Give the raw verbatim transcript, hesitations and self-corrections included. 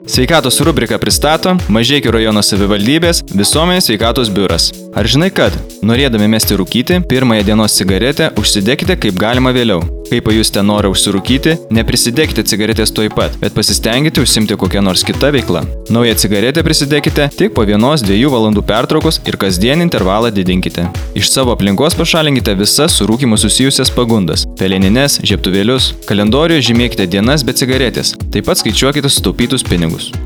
Sveikatos rubrika pristato Mažeikių rajono savivaldybės visuomenės sveikatos biuras. Ar žinai, kad, norėdami mesti rūkyti, pirmąją dienos cigaretę užsidėkite kaip galima vėliau. Kai pajusite norą užsirūkyti, neprisidėkite cigaretės tuoj pat, bet pasistengite užsimti kokią nors kitą veiklą. Naują cigaretę prisidėkite tik po vienos dviejų valandų pertraukos ir kasdien intervalą didinkite. Iš savo aplinkos pašalinkite visas su rūkymu susijusias pagundas – pelenines, žiebtuvėlius. Kalendoriuje žymėkite dienas be cigaretės, taip pat skaičiuokite sutaupytus pinigus.